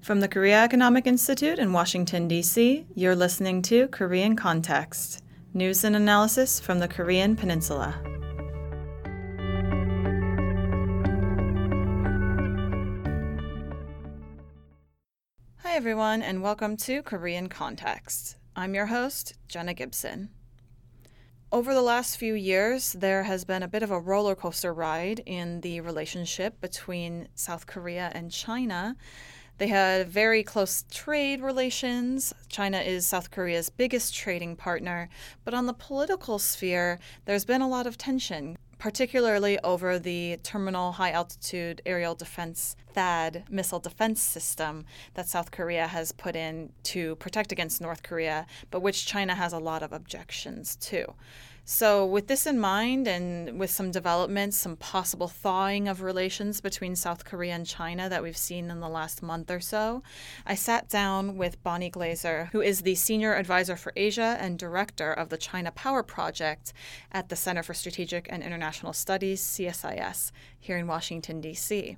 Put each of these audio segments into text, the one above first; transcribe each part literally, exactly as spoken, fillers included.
From the Korea Economic Institute in Washington, D C, you're listening to Korean Context, news and analysis from the Korean Peninsula. Hi everyone, and welcome to Korean Context. I'm your host, Jenna Gibson. Over the last few years, there has been a bit of a roller coaster ride in the relationship between South Korea and China. They had very close trade relations. China is South Korea's biggest trading partner. But on the political sphere, there's been a lot of tension, particularly over the Terminal High Altitude Aerial Defense THAAD missile defense system that South Korea has put in to protect against North Korea, but which China has a lot of objections to. So with this in mind, and with some developments, some possible thawing of relations between South Korea and China that we've seen in the last month or so, I sat down with Bonnie Glaser, who is the Senior Advisor for Asia and Director of the China Power Project at the Center for Strategic and International Studies, C S I S, here in Washington, D C.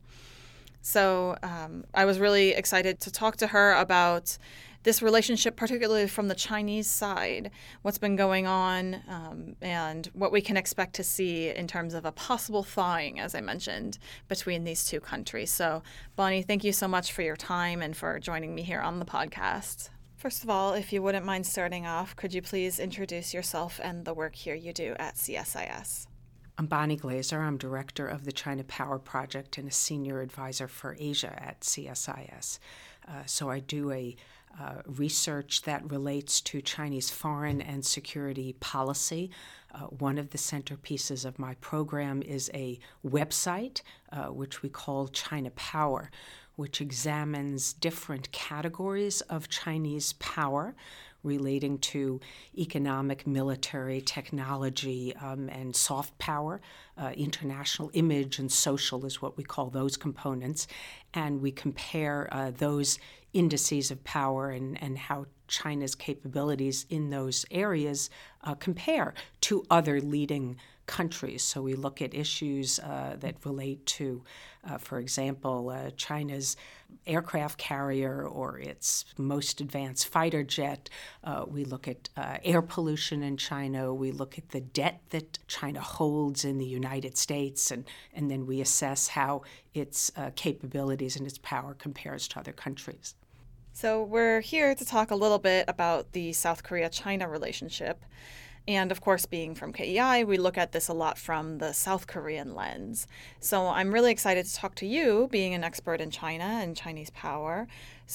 So um, I was really excited to talk to her about this relationship, particularly from the Chinese side, what's been going on, um, and what we can expect to see in terms of a possible thawing, as I mentioned, between these two countries. So, Bonnie, thank you so much for your time and for joining me here on the podcast. First of all, if you wouldn't mind starting off, could you please introduce yourself and the work here you do at C S I S? I'm Bonnie Glaser. I'm Director of the China Power Project and a Senior Advisor for Asia at C S I S. Uh, so I do a Uh, research that relates to Chinese foreign and security policy. Uh, one of the centerpieces of my program is a website, uh, which we call China Power, which examines different categories of Chinese power relating to economic, military, technology, um, and soft power. Uh, international image and social is what we call those components. And we compare uh, those indices of power and, and how China's capabilities in those areas uh, compare to other leading countries. So we look at issues uh, that relate to, uh, for example, uh, China's aircraft carrier or its most advanced fighter jet. Uh, we look at uh, air pollution in China. We look at the debt that China holds in the United States, and, and then we assess how its uh, capabilities and its power compares to other countries. So we're here to talk a little bit about the South Korea-China relationship. And of course, being from K E I, we look at this a lot from the South Korean lens. So I'm really excited to talk to you, being an expert in China and Chinese power.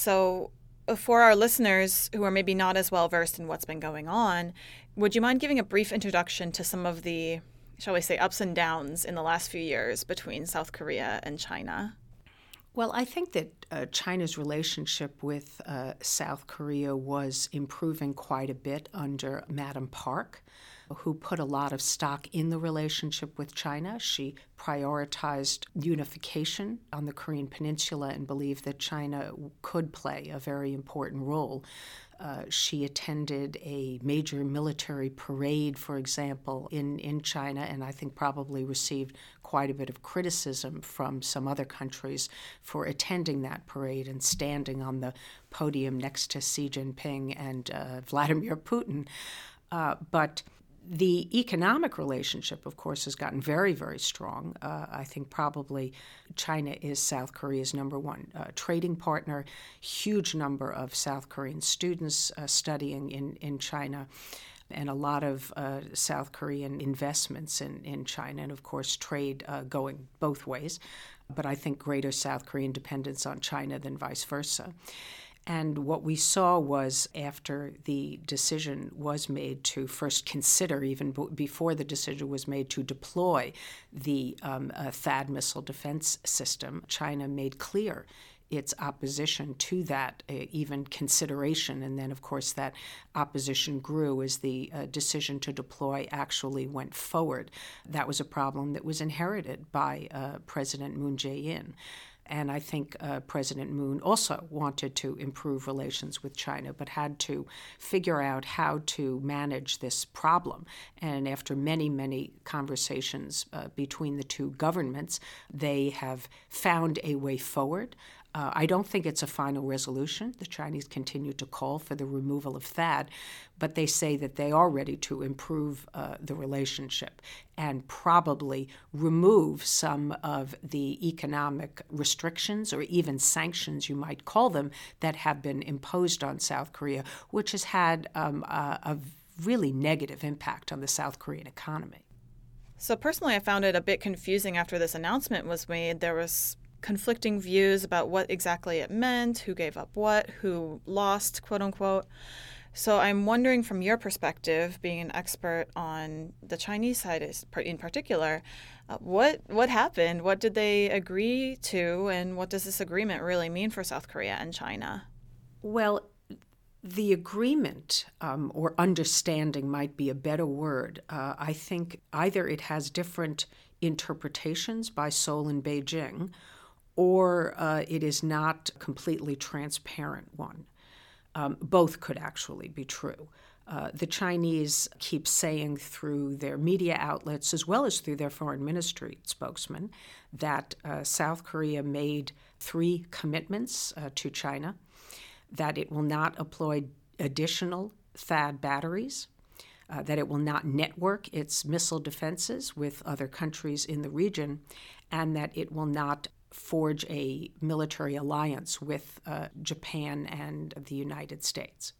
So for our listeners who are maybe not as well versed in what's been going on, would you mind giving a brief introduction to some of the, shall we say, ups and downs in the last few years between South Korea and China? Well, I think that uh, China's relationship with uh, South Korea was improving quite a bit under Madam Park, who put a lot of stock in the relationship with China. She prioritized unification on the Korean Peninsula and believed that China could play a very important role. Uh, she attended a major military parade, for example, in, in China, and I think probably received quite a bit of criticism from some other countries for attending that parade and standing on the podium next to Xi Jinping and uh, Vladimir Putin. Uh, but The economic relationship, of course, has gotten very, very strong. Uh, I think probably China is South Korea's number one uh, trading partner. Huge number of South Korean students uh, studying in, in China, and a lot of uh, South Korean investments in, in China, and of course trade uh, going both ways. But I think greater South Korean dependence on China than vice versa. And what we saw was, after the decision was made to first consider, even b- before the decision was made to deploy the um, uh, THAAD missile defense system, China made clear its opposition to that, uh, even consideration. And then, of course, that opposition grew as the uh, decision to deploy actually went forward. That was a problem that was inherited by uh, President Moon Jae-in. And I think uh, President Moon also wanted to improve relations with China, but had to figure out how to manage this problem. And after many, many conversations uh, between the two governments, they have found a way forward. Uh, I don't think it's a final resolution. The Chinese continue to call for the removal of THAAD, but they say that they are ready to improve uh, the relationship and probably remove some of the economic restrictions or even sanctions, you might call them, that have been imposed on South Korea, which has had um, a, a really negative impact on the South Korean economy. So personally, I found it a bit confusing after this announcement was made. There was conflicting views about what exactly it meant, who gave up what, who lost, quote unquote. So I'm wondering from your perspective, being an expert on the Chinese side in particular, uh, what what happened? What did they agree to, and what does this agreement really mean for South Korea and China? Well, the agreement um, or understanding might be a better word. Uh, I think either it has different interpretations by Seoul and Beijing, or uh, it is not a completely transparent one. Um, both could actually be true. Uh, the Chinese keep saying through their media outlets, as well as through their foreign ministry spokesman, that uh, South Korea made three commitments uh, to China, that it will not employ additional THAAD batteries, uh, that it will not network its missile defenses with other countries in the region, and that it will not forge a military alliance with uh, Japan and the United States.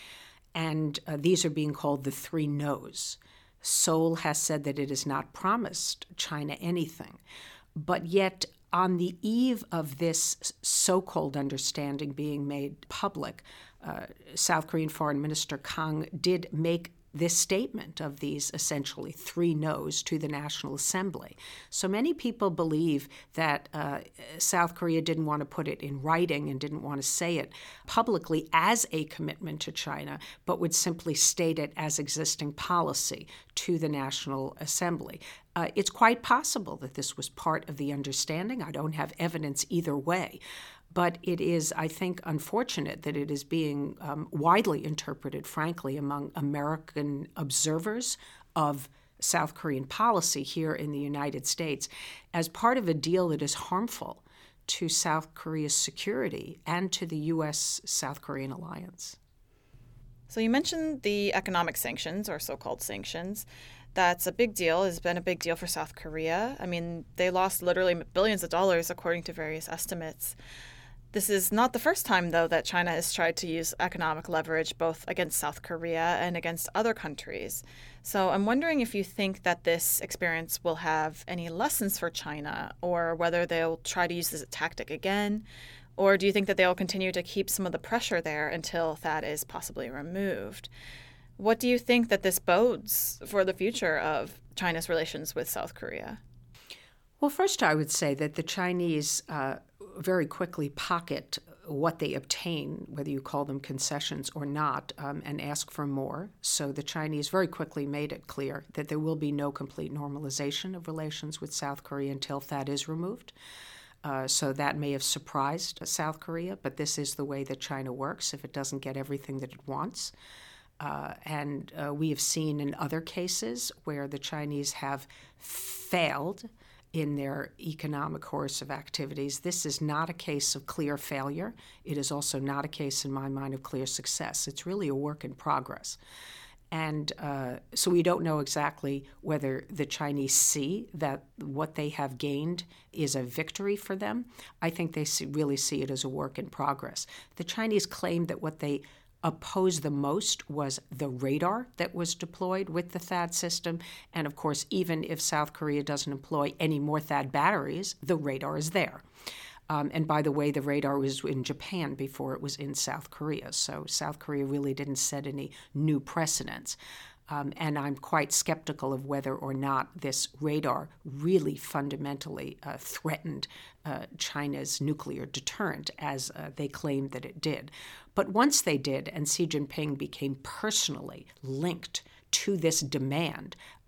And uh, these are being called the three no's. Seoul has said that it has not promised China anything, but yet on the eve of this so-called understanding being made public, uh, South Korean Foreign Minister Kang did make this statement of these essentially three no's to the National Assembly. So many people believe that uh, South Korea didn't want to put it in writing and didn't want to say it publicly as a commitment to China, but would simply state it as existing policy to the National Assembly. Uh, it's quite possible that this was part of the understanding. I don't have evidence either way. But it is, I think, unfortunate that it is being um, widely interpreted, frankly, among American observers of South Korean policy here in the United States as part of a deal that is harmful to South Korea's security and to the U S South Korean alliance. So you mentioned the economic sanctions, or so-called sanctions. That's a big deal. It's been a big deal for South Korea. I mean, they lost literally billions of dollars, according to various estimates. This is not the first time, though, that China has tried to use economic leverage both against South Korea and against other countries. So I'm wondering if you think that this experience will have any lessons for China, or whether they'll try to use this tactic again, or do you think that they'll continue to keep some of the pressure there until THAAD is possibly removed? What do you think that this bodes for the future of China's relations with South Korea? Well, first I would say that the Chinese uh, very quickly pocket what they obtain, whether you call them concessions or not, um, and ask for more. So the Chinese very quickly made it clear that there will be no complete normalization of relations with South Korea until THAAD is removed. Uh, so that may have surprised South Korea, but this is the way that China works if it doesn't get everything that it wants. Uh, and uh, we have seen in other cases where the Chinese have failed in their economic course of activities. This is not a case of clear failure. It is also not a case, in my mind, of clear success. It's really a work in progress. And uh, so we don't know exactly whether the Chinese see that what they have gained is a victory for them. I think they see, really see it as a work in progress. The Chinese claim that what they opposed the most was the radar that was deployed with the THAAD system. And of course, even if South Korea doesn't employ any more THAAD batteries, the radar is there. Um, and by the way, the radar was in Japan before it was in South Korea. So South Korea really didn't set any new precedents. Um, and I'm quite skeptical of whether or not this radar really fundamentally uh, threatened uh, China's nuclear deterrent, as uh, they claimed that it did. But once they did, and Xi Jinping became personally linked to this demand,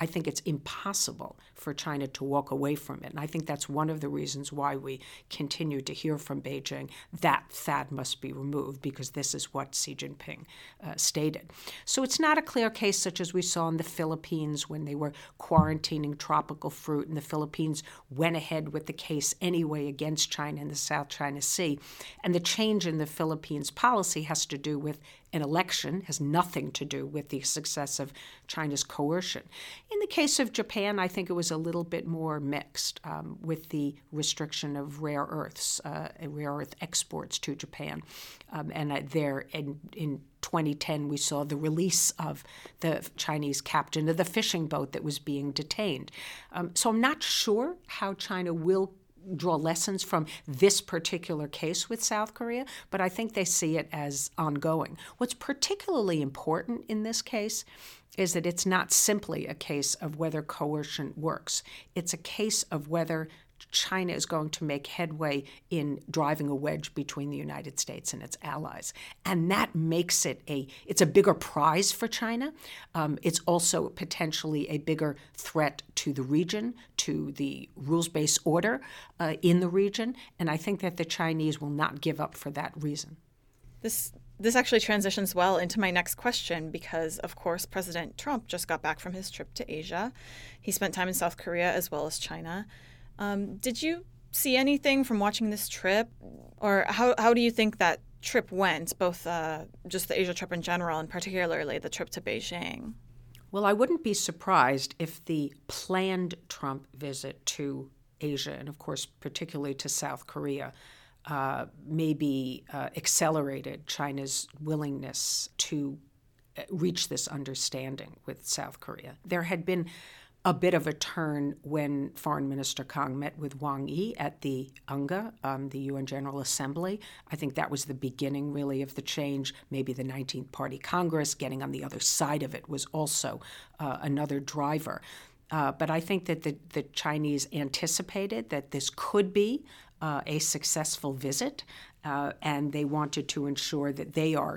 I think it's impossible for China to walk away from it. And I think that's one of the reasons why we continue to hear from Beijing that T H A D must be removed, because this is what Xi Jinping uh, stated. So it's not a clear case such as we saw in the Philippines when they were quarantining tropical fruit, and the Philippines went ahead with the case anyway against China in the South China Sea. And the change in the Philippines policy has to do with an election, has nothing to do with the success of China's coercion. In the case of Japan, I think it was a little bit more mixed um, with the restriction of rare earths, uh, rare earth exports to Japan. Um, and uh, there, in, in twenty ten, we saw the release of the Chinese captain of the fishing boat that was being detained. Um, so I'm not sure how China will draw lessons from this particular case with South Korea, but I think they see it as ongoing. What's particularly important in this case is that it's not simply a case of whether coercion works. It's a case of whether China is going to make headway in driving a wedge between the United States and its allies. And that makes it a, it's a bigger prize for China. Um, it's also potentially a bigger threat to the region, to the rules-based order uh, in the region. And I think that the Chinese will not give up for that reason. This This actually transitions well into my next question because, of course, President Trump just got back from his trip to Asia. He spent time in South Korea as well as China. Um, did you see anything from watching this trip? Or how, how do you think that trip went, both uh, just the Asia trip in general and particularly the trip to Beijing? Well, I wouldn't be surprised if the planned Trump visit to Asia, and of course particularly to South Korea, uh, maybe uh, accelerated China's willingness to reach this understanding with South Korea. There had been a bit of a turn when Foreign Minister Kang met with Wang Yi at the U N G A, um, the U N General Assembly. I think that was the beginning, really, of the change. Maybe the nineteenth Party Congress, getting on the other side of it, was also uh, another driver. Uh, but I think that the, the Chinese anticipated that this could be uh, a successful visit, uh, and they wanted to ensure that they are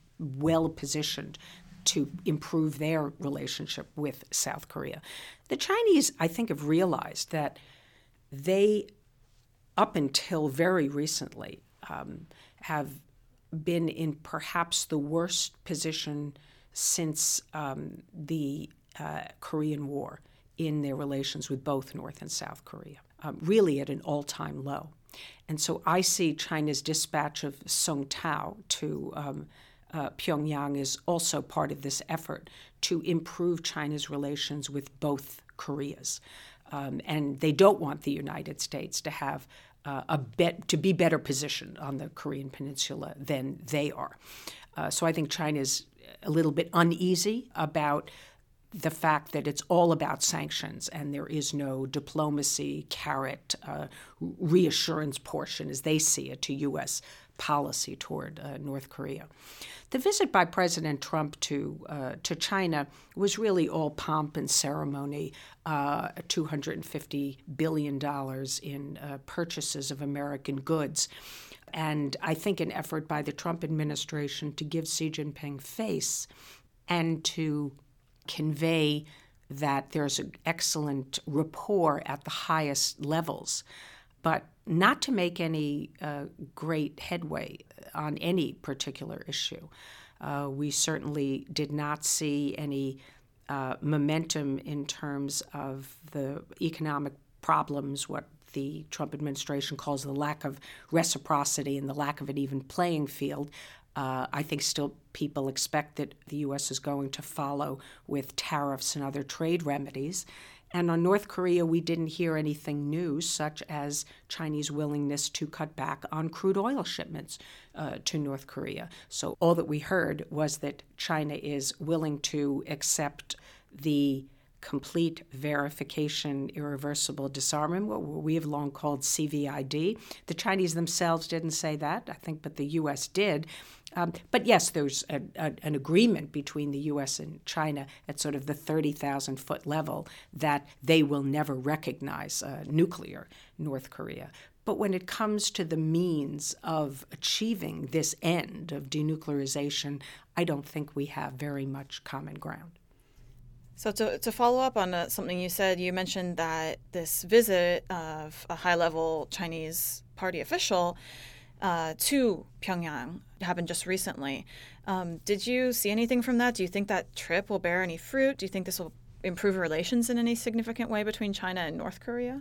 well positioned to improve their relationship with South Korea. The Chinese, I think, have realized that they, up until very recently, um, have been in perhaps the worst position since um, the uh, Korean War in their relations with both North and South Korea, um, really at an all-time low. And so I see China's dispatch of Song Tao to um, Uh, Pyongyang is also part of this effort to improve China's relations with both Koreas. Um, and they don't want the United States to have uh, a bet, to be better positioned on the Korean Peninsula than they are. Uh, so I think China's a little bit uneasy about the fact that it's all about sanctions and there is no diplomacy, carrot, uh, reassurance portion, as they see it, to U S policy toward uh, North Korea. The visit by President Trump to uh, to China was really all pomp and ceremony, uh, two hundred fifty billion dollars in uh, purchases of American goods. And I think an effort by the Trump administration to give Xi Jinping face and to convey that there's an excellent rapport at the highest levels, but not to make any uh, great headway on any particular issue. Uh, we certainly did not see any uh, momentum in terms of the economic problems, what the Trump administration calls the lack of reciprocity and the lack of an even playing field. Uh, I think still people expect that the U S is going to follow with tariffs and other trade remedies. And on North Korea, we didn't hear anything new, such as Chinese willingness to cut back on crude oil shipments uh, to North Korea. So all that we heard was that China is willing to accept the complete verification, irreversible disarmament, what we have long called C V I D. The Chinese themselves didn't say that, I think, but the U S did. Um, but yes, there's a, a, an agreement between the U S and China at sort of the thirty thousand foot level that they will never recognize uh, nuclear North Korea. But when it comes to the means of achieving this end of denuclearization, I don't think we have very much common ground. So to, to follow up on uh, something you said, you mentioned that this visit of a high-level Chinese party official uh, to Pyongyang happened just recently. Um, did you see anything from that? Do you think that trip will bear any fruit? Do you think this will improve relations in any significant way between China and North Korea?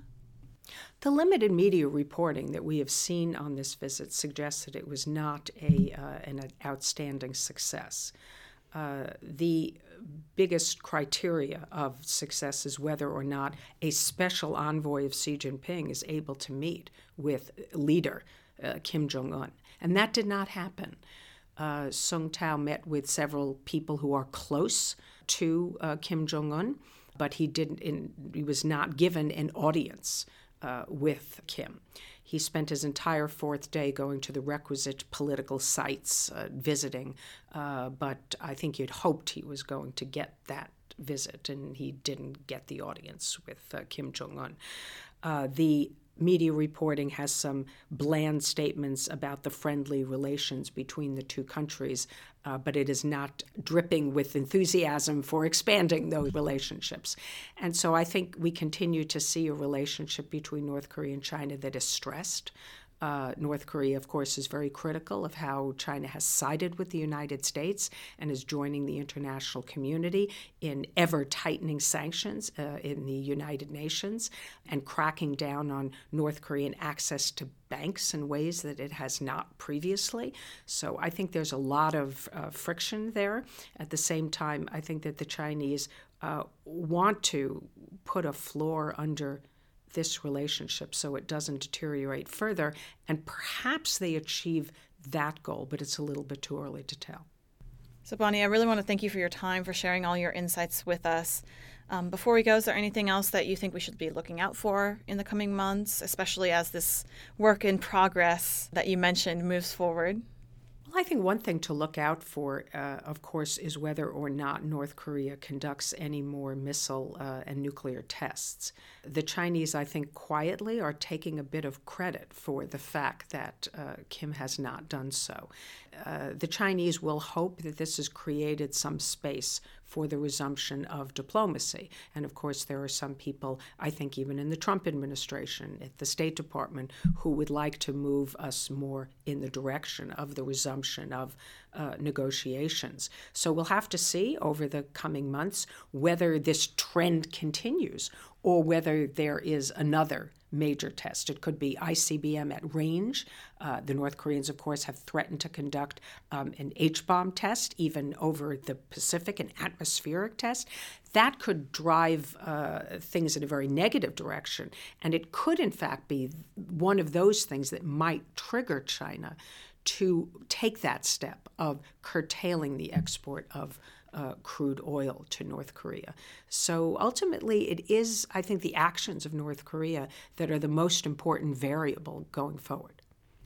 The limited media reporting that we have seen on this visit suggests that it was not a uh, an outstanding success. Uh, the biggest criteria of success is whether or not a special envoy of Xi Jinping is able to meet with leader uh, Kim Jong-un. And that did not happen. Uh, Sung Tao met with several people who are close to uh, Kim Jong-un, but he didn't. In, he was not given an audience uh, with Kim. He spent his entire fourth day going to the requisite political sites, uh, visiting, uh, but I think you'd hoped he was going to get that visit, and he didn't get the audience with uh, Kim Jong-un. Uh, the media reporting has some bland statements about the friendly relations between the two countries, uh, but it is not dripping with enthusiasm for expanding those relationships. And so I think we continue to see a relationship between North Korea and China that is stressed. Uh, North Korea, of course, is very critical of how China has sided with the United States and is joining the international community in ever-tightening sanctions uh, in the United Nations and cracking down on North Korean access to banks in ways that it has not previously. So I think there's a lot of uh, friction there. At the same time, I think that the Chinese uh, want to put a floor under this relationship so it doesn't deteriorate further, and perhaps they achieve that goal, but it's a little bit too early to tell. So Bonnie, I really want to thank you for your time, for sharing all your insights with us. Um, before we go, is there anything else that you think we should be looking out for in the coming months, especially as this work in progress that you mentioned moves forward? Well, I think one thing to look out for, uh, of course, is whether or not North Korea conducts any more missile uh, and nuclear tests. The Chinese, I think, quietly are taking a bit of credit for the fact that uh, Kim has not done so. Uh, the Chinese will hope that this has created some space for the resumption of diplomacy. And of course, there are some people, I think even in the Trump administration, at the State Department, who would like to move us more in the direction of the resumption of uh, negotiations. So we'll have to see over the coming months whether this trend continues or whether there is another major test. It could be I C B M at range. Uh, the North Koreans, of course, have threatened to conduct um, an H-bomb test, even over the Pacific, an atmospheric test. That could drive uh, things in a very negative direction. And it could, in fact, be one of those things that might trigger China to take that step of curtailing the export of Uh, crude oil to North Korea. So ultimately, it is, I think, the actions of North Korea that are the most important variable going forward.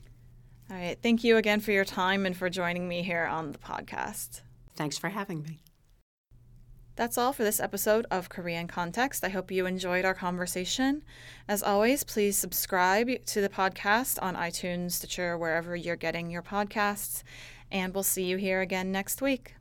All right. Thank you again for your time and for joining me here on the podcast. Thanks for having me. That's all for this episode of Korean Context. I hope you enjoyed our conversation. As always, please subscribe to the podcast on iTunes, Stitcher, wherever you're getting your podcasts, and we'll see you here again next week.